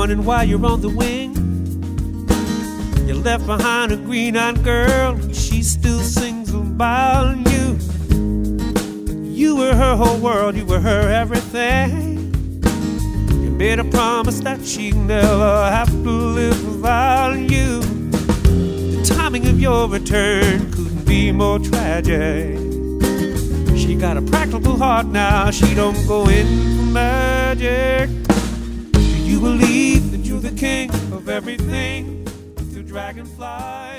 morning while you're on the wing. You left behind a green-eyed girl, and she still sings about you. You were her whole world, you were her everything. You made a promise that she'd never have to live without you. The timing of your return couldn't be more tragic. She got a practical heart now, she don't go in for magic. Do you believe that you're the king of everything? Through dragonfly